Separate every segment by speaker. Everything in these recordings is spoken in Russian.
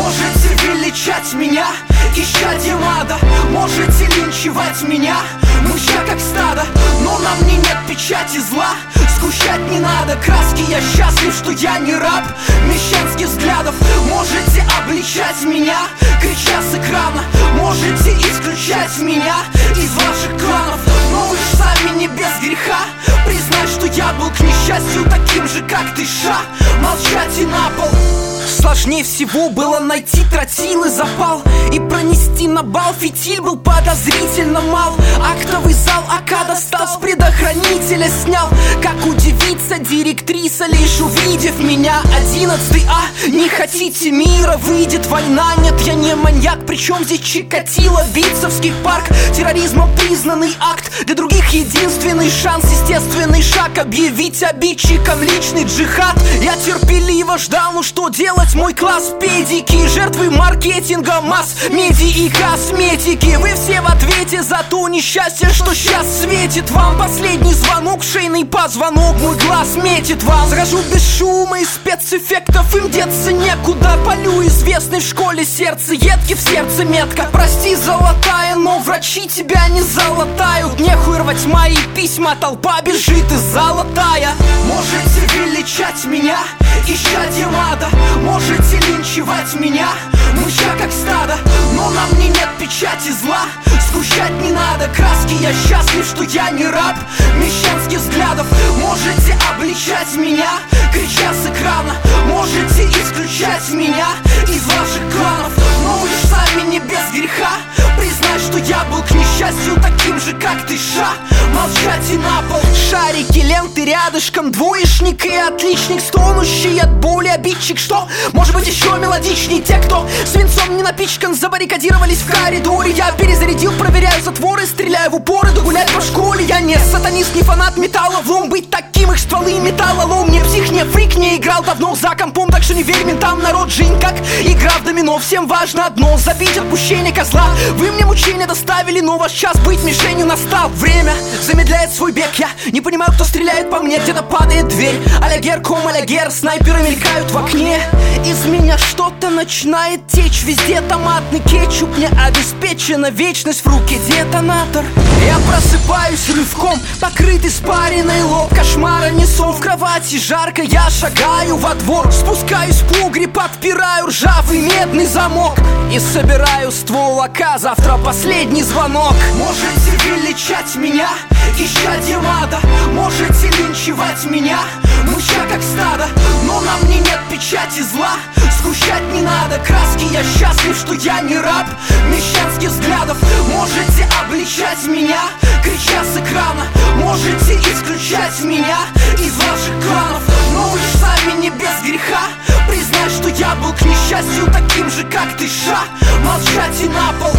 Speaker 1: Можете величать меня исчадьем ада, можете линчевать меня, мыча как стадо, но на мне нет печати зла. Сгущать не надо краски, я счастлив, что я не раб мещанских взглядов. Можете обличать меня, крича с экрана, можете исключать меня из ваших кланов, но вы ж сами не без греха. Признай, что я был к несчастью таким же, как ты, ша. Молчать и на пол. Сложнее всего было найти тротилы запал и пронести на бал. Фитиль был подозрительно мал. Актовый зал АК достал, с предохранителя снял. Как удивится директриса, лишь увидев меня. 11 А, не хотите мира, выйдет война. Нет, я не маньяк, причем здесь Чикатило, Битцевский парк. Терроризмом признанный акт, для других единственный шанс, естественный шаг. Объявить обидчикам личный джихад. Я терпеливо ждал, ну что делать? Мой класс педики, жертвы маркетинга, масс, меди и косметики. Вы все в ответе за то несчастье, что сейчас светит вам. Последний звонок, шейный позвонок, мой глаз метит вам. Захожу без шума и спецэффектов, им деться некуда. Полю известный в школе сердце, едкий в сердце метка. Прости, золотая, но врачи тебя не залатают. Нехуй рвать мои письма, толпа бежит из золотая. Можете величать меня исчадьем ада, можете линчевать меня, мыча как стадо, но на мне нет печати зла. Сгущать не надо краски, я счастлив, что я не раб мещанских взглядов. Можете обличать меня, крича с экрана, можете исключать меня из ваших кланов, но вы ж сами не без греха. Признай, что я был к несчастью таким же, как ты, ша. Молчать и на пол. Шарики, ленты рядышком, двоечник и отличник, стонущий от боли обидчик. Что может быть еще мелодичней? Те, кто свинцом не напичкан, забаррикадировались в коридоре. Я перезарядил, проверяю затворы, стреляю в упоры, да гулять по школе. Я не сатанист, не фанат металлолом, быть таким их стволы металлолом. Не псих, не фрик, не играл давно за компом, так что не верь ментам, народ, жизнь как игра в домино. Всем важно одно, забить отпущение козла. Вы мне мучения доставили, но ваш час быть мишенью настал. Время замедляет свой бег, я не понимаю, кто стреляет по мне. Где-то падает дверь, а-ля гер-ком, а-ля гер. Снайперы мелькают в окне, из меня что-то начинает течь. Везде томатный кетчуп, мне обеспечена вечность, в руке детонатор. Я просыпаюсь рывком, покрыт испаренный лоб. Кошмара несу в кровати, жарко, я шагаю во двор. Спускаюсь в погреб, подпираю ржавый медный замок и собираю ствол АК, завтра последний звонок. Можете величать меня исчадьем ада, можете линчевать меня, мыча как стадо, но на мне нет печати зла. Сгущать не надо краски, я счастлив, что я не раб мещанских взглядов. Можете обличать меня, крича с экрана, можете исключать меня из ваших кланов, но вы ж сами не без греха. Признай, что я был к несчастью таким же, как ты, ша. Молчать и на пол.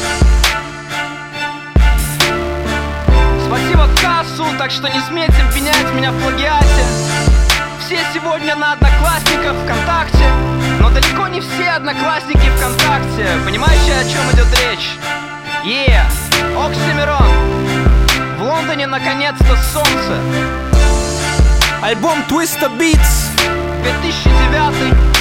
Speaker 2: Спасибо кассу, так что не смейте обвинять меня в плагиате. Все сегодня на Одноклассниках, ВКонтакте, но далеко не все одноклассники ВКонтакте. Понимаете, о чем идет речь? Оксимирон. В Лондоне наконец-то солнце.
Speaker 1: Альбом Twista Beats
Speaker 2: 2009.